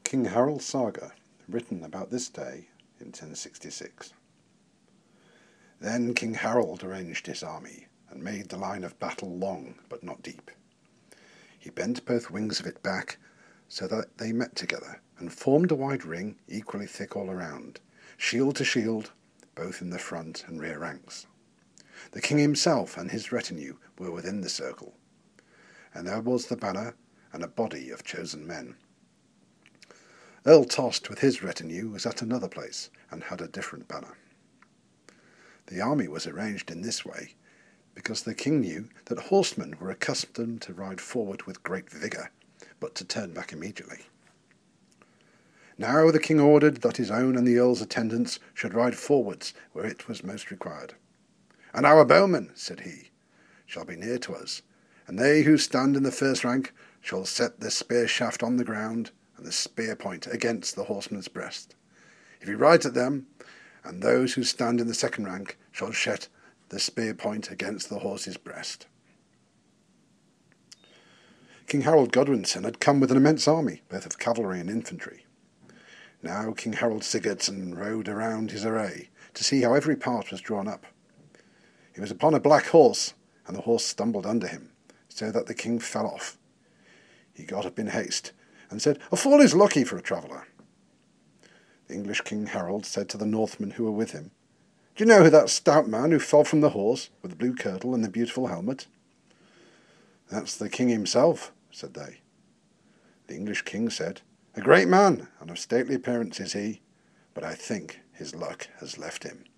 King Harold's Saga, written about this day in 1066. Then King Harold arranged his army, and made the line of battle long, but not deep. He bent both wings of it back, so that they met together, and formed a wide ring, equally thick all around, shield to shield, both in the front and rear ranks. The king himself and his retinue were within the circle, and there was the banner and a body of chosen men. Earl Tost with his retinue was at another place, and had a different banner. The army was arranged in this way, because the king knew that horsemen were accustomed to ride forward with great vigour, but to turn back immediately. Now the king ordered that his own and the earl's attendants should ride forwards where it was most required. "And our bowmen," said he, "shall be near to us, and they who stand in the first rank shall set the spear shaft on the ground, and the spear point against the horseman's breast. If he rides at them, and those who stand in the second rank shall set the spear point against the horse's breast." King Harold Godwinson had come with an immense army, both of cavalry and infantry. Now King Harold Sigurdsson rode around his array, to see how every part was drawn up. He was upon a black horse, and the horse stumbled under him, so that the king fell off. He got up in haste, and said, "A fall is lucky for a traveller." The English King Harold said to the Northmen who were with him, "Do you know who that stout man who fell from the horse, with the blue kirtle and the beautiful helmet?" "That's the king himself," said they. The English king said, "A great man, and of stately appearance is he, but I think his luck has left him."